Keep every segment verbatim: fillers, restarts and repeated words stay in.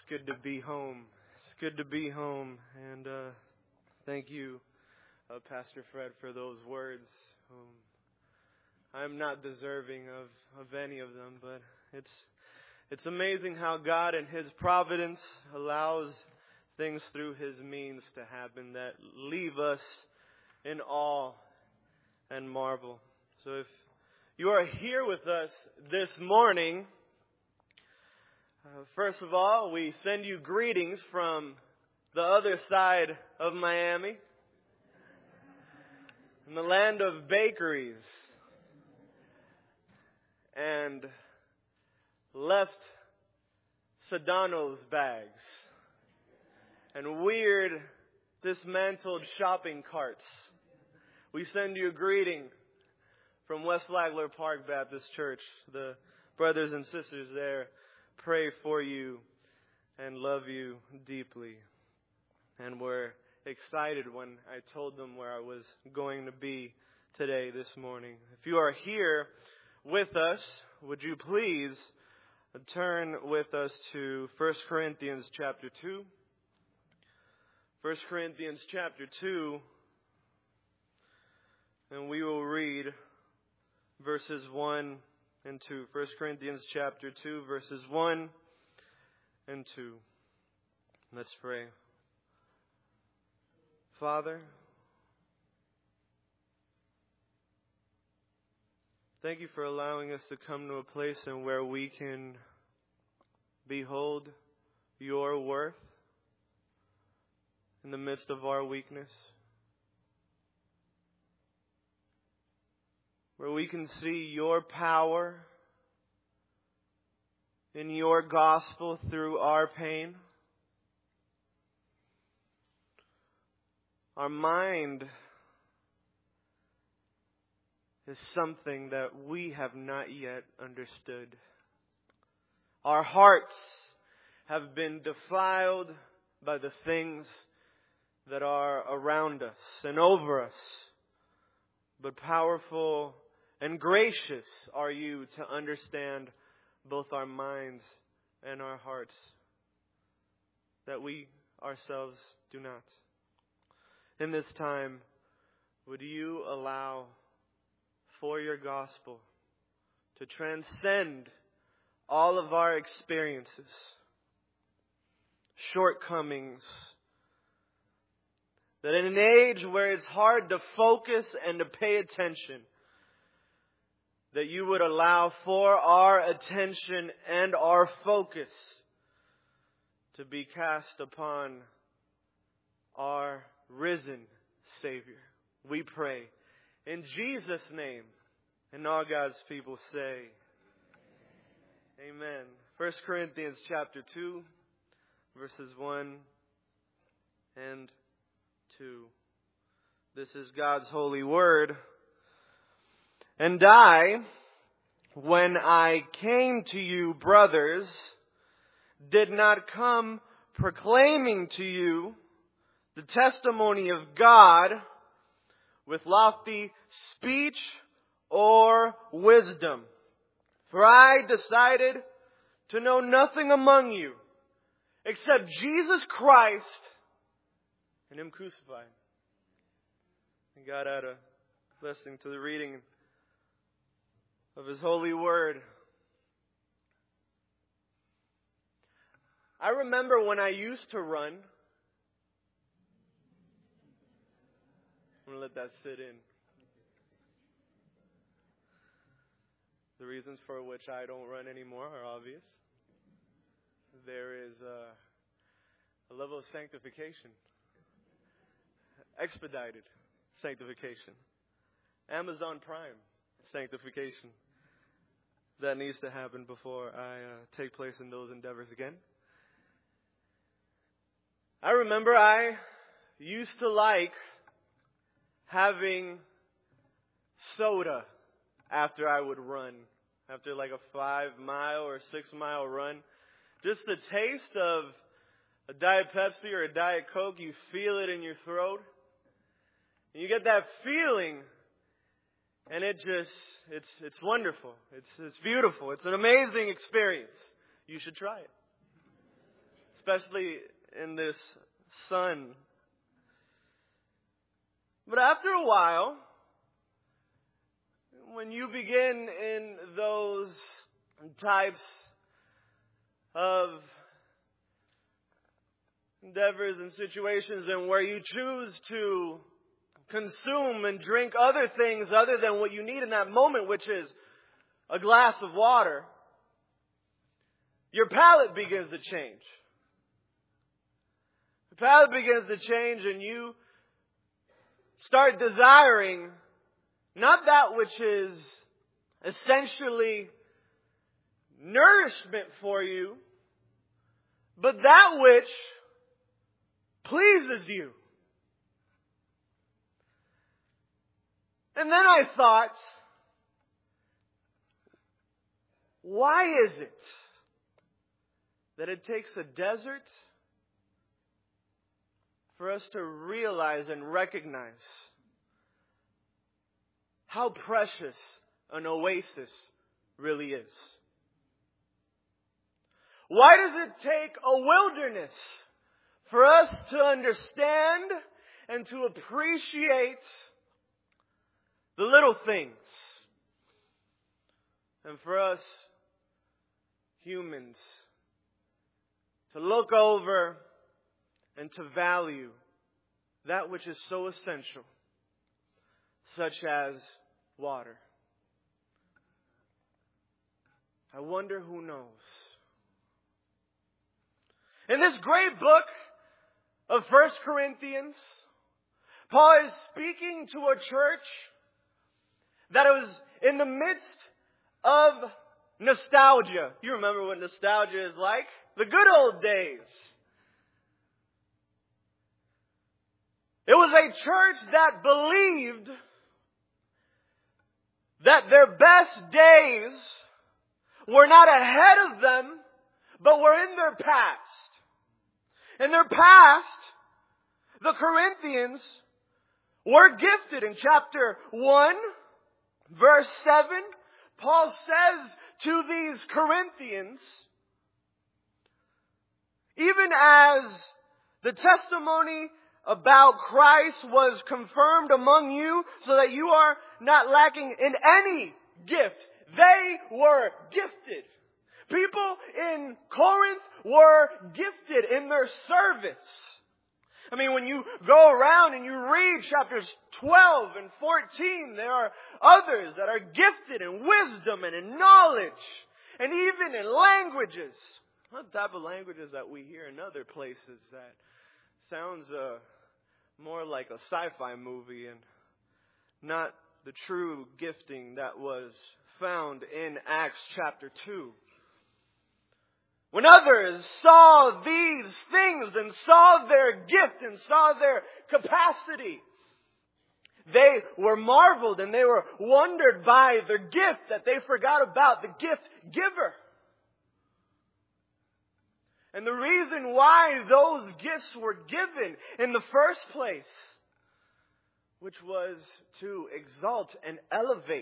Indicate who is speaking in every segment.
Speaker 1: good to be home. It's good to be home. And uh, thank you, uh, Pastor Fred, for those words. Um, I'm not deserving of, of any of them, but it's it's amazing how God in His providence allows things through His means to happen that leave us in awe and marvel. So if you are here with us this morning, uh, first of all, we send you greetings from the other side of Miami, in the land of bakeries and left Sedano's bags and weird dismantled shopping carts. We send you a greeting from West Flagler Park Baptist Church. The brothers and sisters there pray for you and love you deeply. And we're excited when I told them where I was going to be today, this morning. If you are here with us, would you please turn with us to First Corinthians chapter two. First Corinthians chapter two, and we will read verses one and two. First Corinthians chapter two, verses one and two. Let's pray. Father, thank you for allowing us to come to a place in where we can behold your worth in the midst of our weakness, where we can see your power in your gospel through our pain. Our mind is something that we have not yet understood. Our hearts have been defiled by the things that are around us and over us. But powerful and gracious are you to understand both our minds and our hearts, that we ourselves do not. In this time, would you allow for your gospel to transcend all of our experiences, shortcomings, that in an age where it's hard to focus and to pay attention, that you would allow for our attention and our focus to be cast upon our risen Savior. We pray in Jesus' name. And all God's people say, Amen. First Corinthians chapter two, verses one and two. This is God's holy word. And I, when I came to you, brothers, did not come proclaiming to you the testimony of God with lofty speech or wisdom. For I decided to know nothing among you except Jesus Christ and Him crucified. And God add a blessing to the reading of His holy word. I remember when I used to run. I'm going to let that sit in. The reasons for which I don't run anymore are obvious. There is a, a level of sanctification. Expedited sanctification. Amazon Prime sanctification. That needs to happen before I uh, take place in those endeavors again. I remember I used to like having soda after I would run, after like a five mile or six mile run. Just the taste of a Diet Pepsi or a Diet Coke, you feel it in your throat. And you get that feeling, and it just, it's it's wonderful. It's it's beautiful. It's an amazing experience. You should try it. especially in this sun. But after a while, when you begin in those types of endeavors and situations and where you choose to consume and drink other things other than what you need in that moment, which is a glass of water, your palate begins to change. The palate begins to change and you start desiring not that which is essentially nourishment for you, but that which pleases you. And then I thought, why is it that it takes a desert for us to realize and recognize how precious an oasis really is? Why does it take a wilderness for us to understand and to appreciate the little things? And for us humans to look over and to value that which is so essential, such as water. I wonder who knows. In this great book of First Corinthians, Paul is speaking to a church that was in the midst of nostalgia. You remember what nostalgia is like? The good old days. It was a church that believed that their best days were not ahead of them, but were in their past. In their past, the Corinthians were gifted. In chapter one, verse seven, Paul says to these Corinthians, even as the testimony about Christ was confirmed among you, so that you are not lacking in any gift. They were gifted. People in Corinth were gifted in their service. I mean, when you go around and you read chapters twelve and fourteen, there are others that are gifted in wisdom and in knowledge and even in languages. Not the type of languages that we hear in other places that sounds uh, more like a sci-fi movie and not the true gifting that was found in Acts chapter two. When others saw these things and saw their gift and saw their capacity, they were marveled and they were wondered by their gift, that they forgot about the gift giver. And the reason why those gifts were given in the first place, which was to exalt and elevate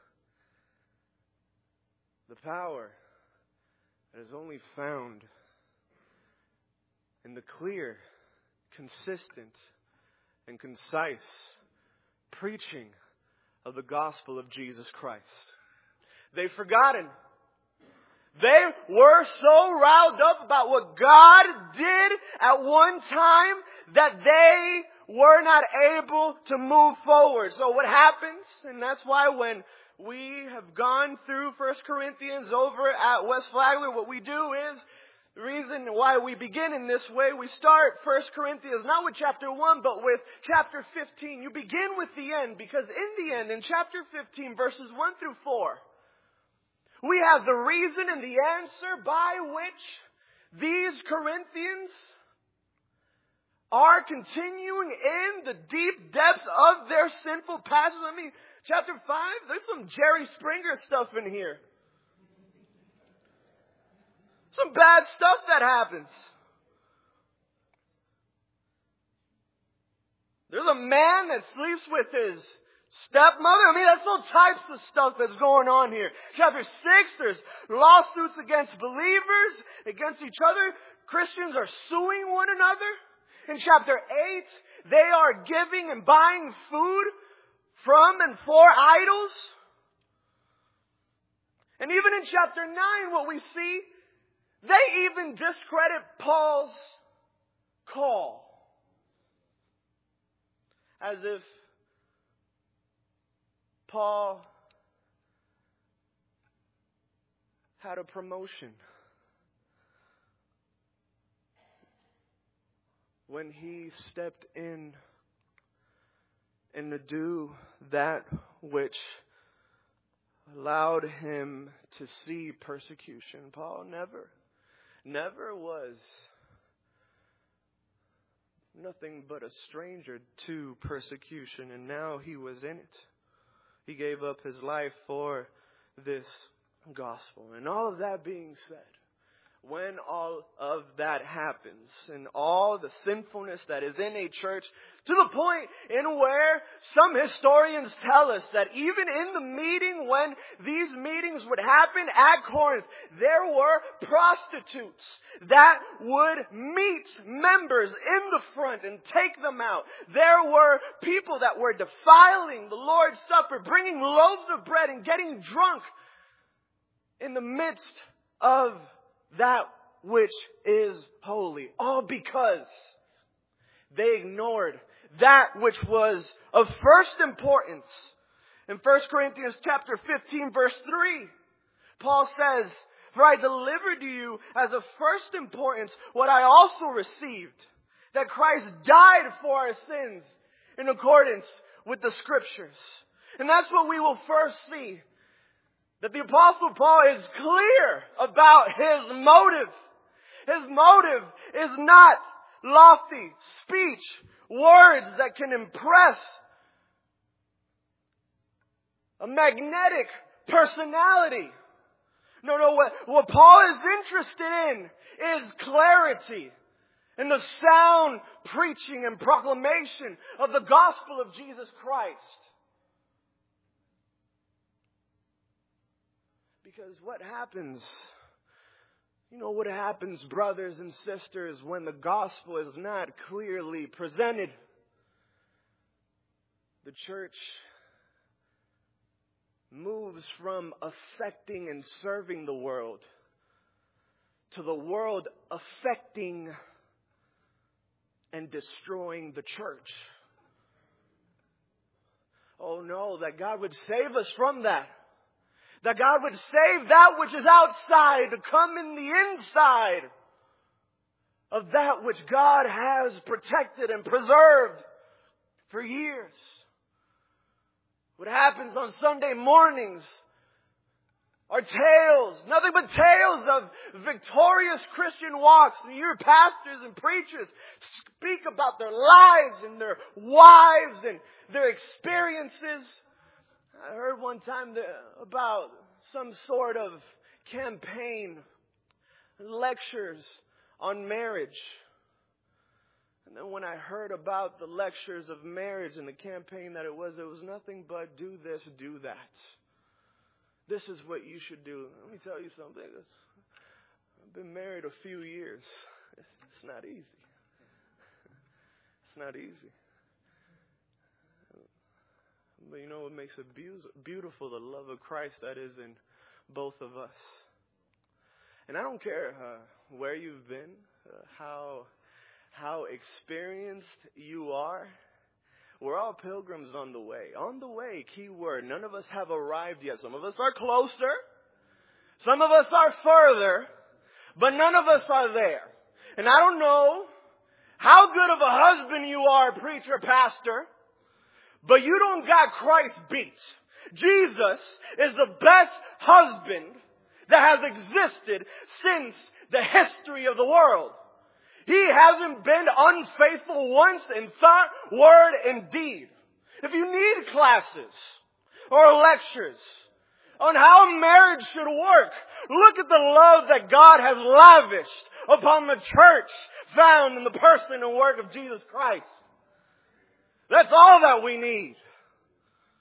Speaker 1: the power that is only found in the clear, consistent, and concise preaching of the gospel of Jesus Christ. They've forgotten. They were so riled up about what God did at one time that they were not able to move forward. So what happens, and that's why when we have gone through First Corinthians over at West Flagler, what we do is, the reason why we begin in this way, we start First Corinthians not with chapter one, but with chapter fifteen. You begin with the end, because in the end, in chapter fifteen, verses one through four, we have the reason and the answer by which these Corinthians are continuing in the deep depths of their sinful passions. I mean, chapter five, there's some Jerry Springer stuff in here. Some bad stuff that happens. There's a man that sleeps with his stepmother. I mean, that's all types of stuff that's going on here. Chapter six, there's lawsuits against believers, against each other. Christians are suing one another. In chapter eight, they are giving and buying food from and for idols. And even in chapter nine, what we see, they even discredit Paul's call. As if Paul had a promotion when he stepped in and to do that which allowed him to see persecution. Paul never, never was nothing but a stranger to persecution, and now he was in it. He gave up his life for this gospel. And all of that being said, when all of that happens and all the sinfulness that is in a church, to the point in where some historians tell us that even in the meeting, when these meetings would happen at Corinth, there were prostitutes that would meet members in the front and take them out. There were people that were defiling the Lord's Supper, bringing loaves of bread and getting drunk in the midst of that which is holy. All because they ignored that which was of first importance. In First Corinthians chapter fifteen verse three, Paul says, "For I delivered to you as of first importance what I also received, that Christ died for our sins in accordance with the Scriptures." And that's what we will first see. That the Apostle Paul is clear about his motive. His motive is not lofty speech, words that can impress a magnetic personality. No, no, what, what Paul is interested in is clarity and the sound preaching and proclamation of the gospel of Jesus Christ. Because what happens, you know what happens, brothers and sisters, when the gospel is not clearly presented? The church moves from affecting and serving the world to the world affecting and destroying the church. Oh no, that God would save us from that. That God would save that which is outside to come in the inside of that which God has protected and preserved for years. What happens on Sunday mornings are tales, nothing but tales of victorious Christian walks. And your pastors and preachers speak about their lives and their wives and their experiences. I heard one time about some sort of campaign, lectures on marriage. And then when I heard about the lectures of marriage and the campaign that it was, it was nothing but do this, do that. This is what you should do. Let me tell you something. I've been married a few years. It's not easy. It's not easy. But you know what makes it beautiful? The love of Christ that is in both of us. And I don't care uh, where you've been, uh, how how experienced you are. We're all pilgrims on the way. On the way, key word. None of us have arrived yet. Some of us are closer. Some of us are further. But none of us are there. And I don't know how good of a husband you are, preacher, pastor, but you don't got Christ beat. Jesus is the best husband that has existed since the history of the world. He hasn't been unfaithful once in thought, word, and deed. If you need classes or lectures on how marriage should work, look at the love that God has lavished upon the church found in the person and work of Jesus Christ. That's all that we need.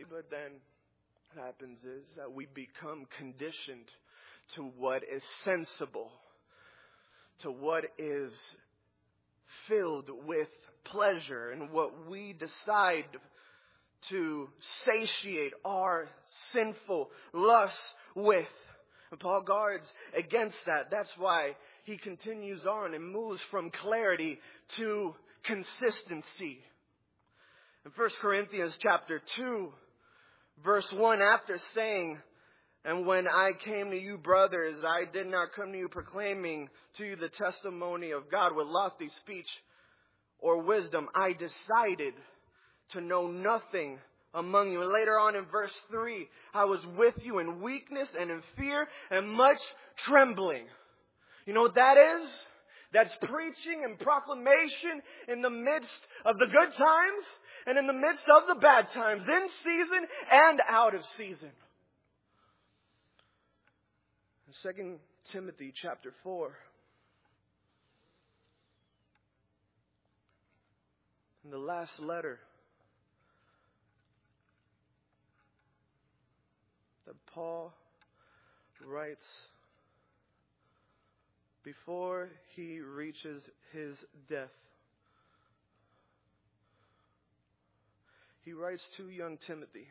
Speaker 1: See, but then what happens is that we become conditioned to what is sensible, to what is filled with pleasure, and what we decide to satiate our sinful lusts with. And Paul guards against that. That's why he continues on and moves from clarity to consistency. In First Corinthians chapter two, verse one, after saying, "And when I came to you, brothers, I did not come to you proclaiming to you the testimony of God with lofty speech or wisdom. I decided to know nothing among you." And later on in verse three, "I was with you in weakness and in fear and much trembling." You know what that is? That's preaching and proclamation in the midst of the good times and in the midst of the bad times, in season and out of season. In Second Timothy chapter four, in the last letter that Paul writes before he reaches his death, he writes to young Timothy,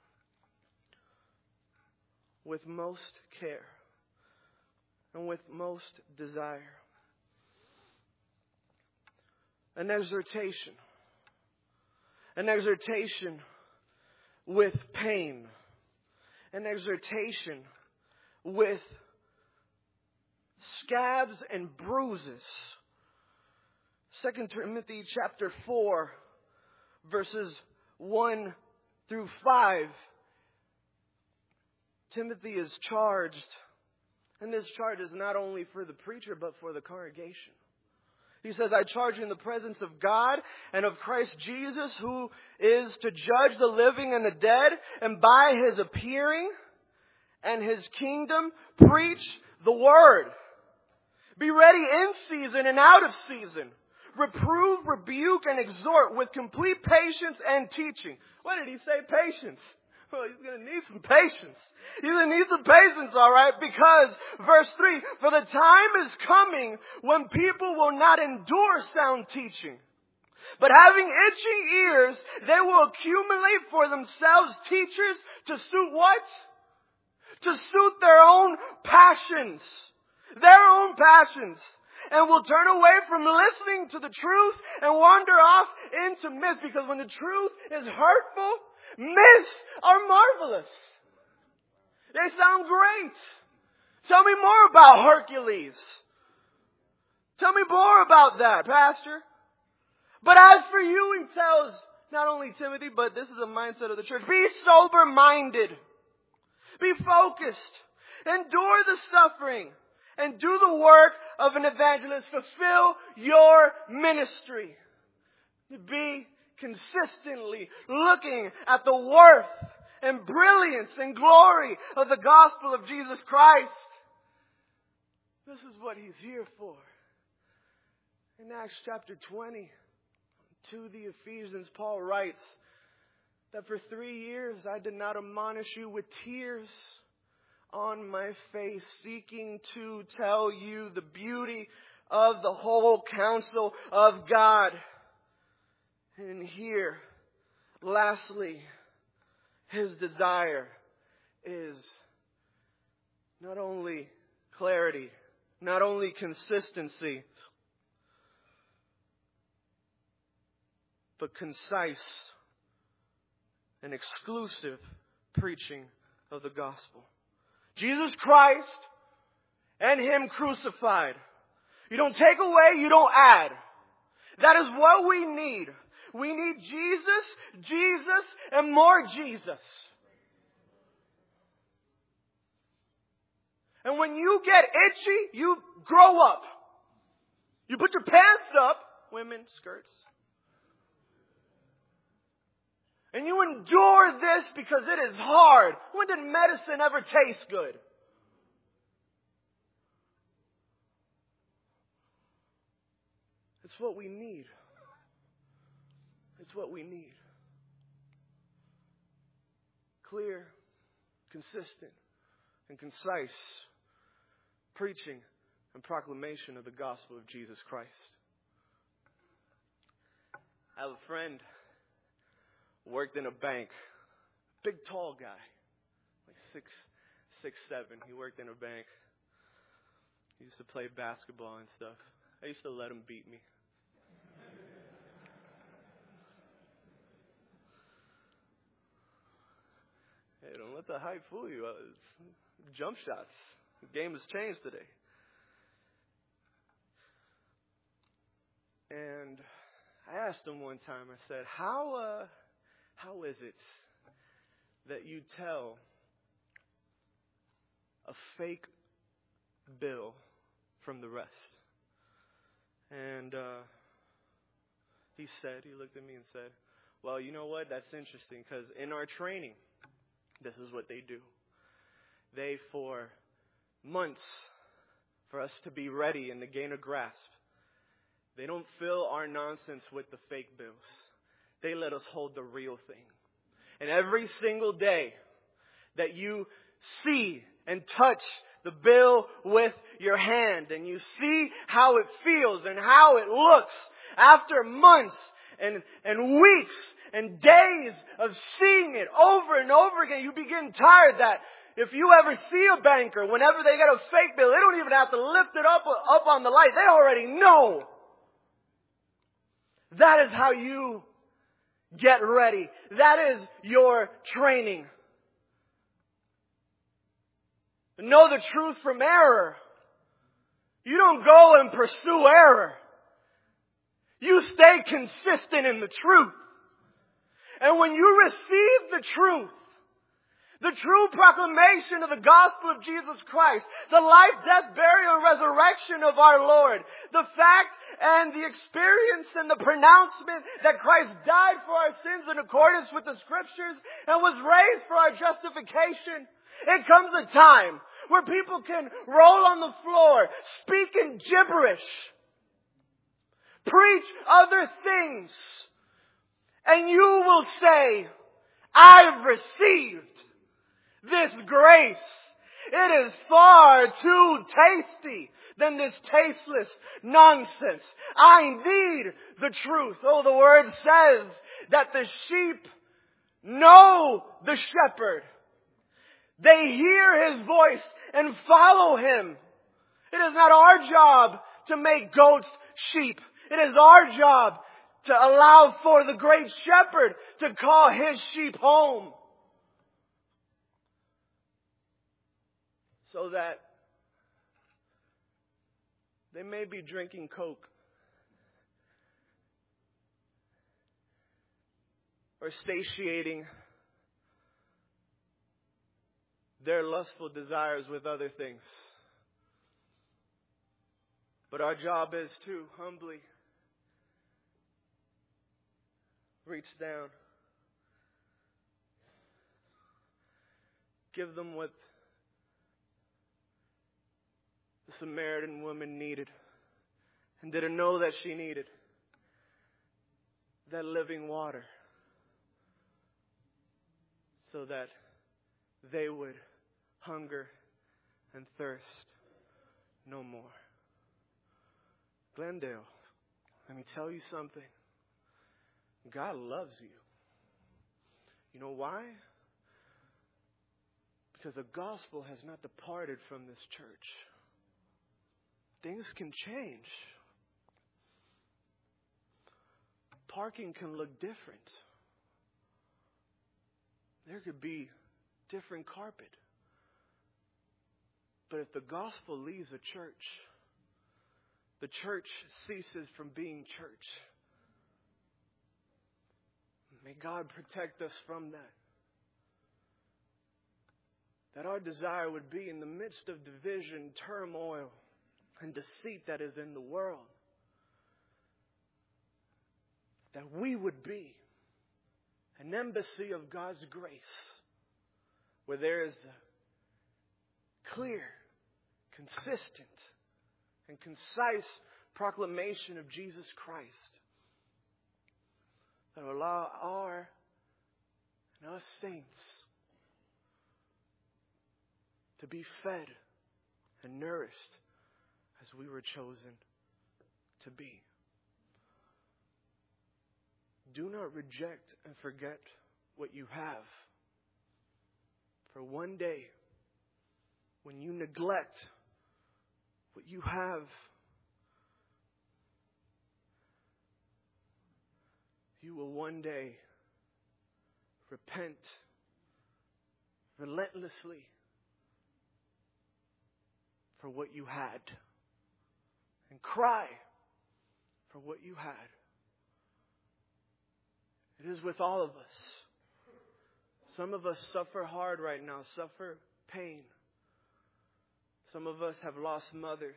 Speaker 1: "With most care and with most desire, an exhortation, an exhortation with pain, an exhortation with scabs and bruises." Second Timothy chapter four, verses one through five. Timothy is charged, and this charge is not only for the preacher, but for the congregation. He says, "I charge you in the presence of God and of Christ Jesus, who is to judge the living and the dead, and by his appearing and his kingdom, preach the word. Be ready in season and out of season. Reprove, rebuke, and exhort with complete patience and teaching." What did he say? Patience. Well, he's going to need some patience. He's going to need some patience, all right? Because, verse three, "For the time is coming when people will not endure sound teaching, but having itching ears, they will accumulate for themselves teachers to suit" what? To suit their own passions. Their own passions. "And will turn away from listening to the truth and wander off into myths." Because when the truth is hurtful, myths are marvelous. They sound great. Tell me more about Hercules. Tell me more about that, Pastor. "But as for you," he tells not only Timothy, but this is a mindset of the church, "be sober-minded. Be focused. Endure the suffering. And do the work of an evangelist. Fulfill your ministry." Be consistently looking at the worth and brilliance and glory of the gospel of Jesus Christ. This is what he's here for. In Acts chapter twenty, to the Ephesians, Paul writes that for three years I did not admonish you with tears on my face, seeking to tell you the beauty of the whole counsel of God. And here, lastly, his desire is not only clarity, not only consistency, but concise and exclusive preaching of the gospel. Jesus Christ and Him crucified. You don't take away, you don't add. That is what we need. We need Jesus, Jesus, and more Jesus. And when you get itchy, you grow up. You put your pants up, women's skirts. And you endure this because it is hard. When did medicine ever taste good? It's what we need. It's what we need. clear, consistent, and concise preaching and proclamation of the gospel of Jesus Christ. I have a friend who worked in a bank. Big, tall guy. Like six, six, seven. He worked in a bank. He used to play basketball and stuff. I used to let him beat me. Hey, don't let the hype fool you. It's jump shots. The game has changed today. And I asked him one time, I said, how, uh, how is it that you tell a fake bill from the rest? And uh, he said, he looked at me and said, well, you know what? That's interesting because in our training, this is what they do. They, for months, for us to be ready and to gain a grasp, they don't fill our nonsense with the fake bills. They let us hold the real thing. And every single day that you see and touch the bill with your hand and you see how it feels and how it looks after months and, and weeks and days of seeing it over and over again, you begin tired that if you ever see a banker, whenever they get a fake bill, they don't even have to lift it up, up on the light. They already know. That is how you get ready. That is your training. Know the truth from error. You don't go and pursue error. You stay consistent in the truth. And when you receive the truth, the true proclamation of the gospel of Jesus Christ, the life, death, burial, and resurrection of our Lord, the fact and the experience and the pronouncement that Christ died for our sins in accordance with the Scriptures and was raised for our justification, it comes a time where people can roll on the floor, speak in gibberish, preach other things, and you will say, I've received this grace. It is far too tasty than this tasteless nonsense. I need the truth. Oh, the word says that the sheep know the shepherd. They hear his voice and follow him. It is not our job to make goats sheep. It is our job to allow for the great shepherd to call his sheep home. So that they may be drinking Coke or satiating their lustful desires with other things. But our job is to humbly reach down, give them what the Samaritan woman needed and didn't know that she needed. That living water. So that they would hunger and thirst no more. Glendale, let me tell you something. God loves you. You know why? Because the gospel has not departed from this church. Things can change. Parking can look different. There could be different carpet. But if the gospel leaves a church, the church ceases from being church. May God protect us from that. That our desire would be in the midst of division, turmoil, and deceit that is in the world, that we would be an embassy of God's grace, where there is a clear, consistent, and concise proclamation of Jesus Christ that will allow our and us saints to be fed and nourished as we were chosen to be. Do not reject and forget what you have. For one day, when you neglect what you have, you will one day repent relentlessly for what you had and cry for what you had. It is with all of us. Some of us suffer hard right now, suffer pain. Some of us have lost mothers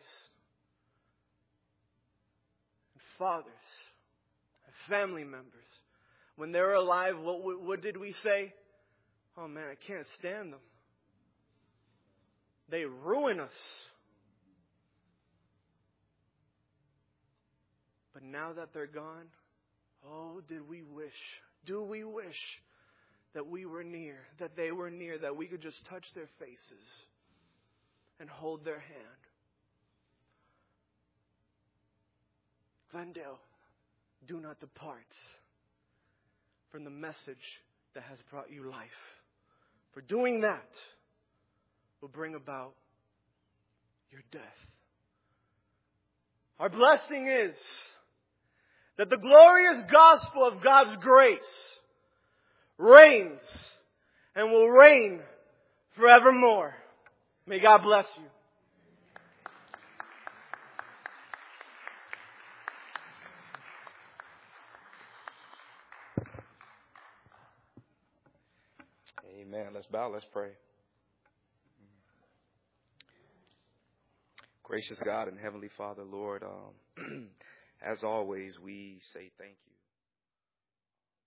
Speaker 1: and fathers and family members. When they were alive, what, what did we say? Oh man, I can't stand them. They ruin us. But now that they're gone, oh, did we wish, do we wish that we were near, that they were near, that we could just touch their faces and hold their hand. Glendale, do not depart from the message that has brought you life. For doing that will bring about your death. Our blessing is that the glorious gospel of God's grace reigns and will reign forevermore. May God bless you.
Speaker 2: Amen. Let's bow. Let's pray. Gracious God and Heavenly Father, Lord, um, as always, we say thank you.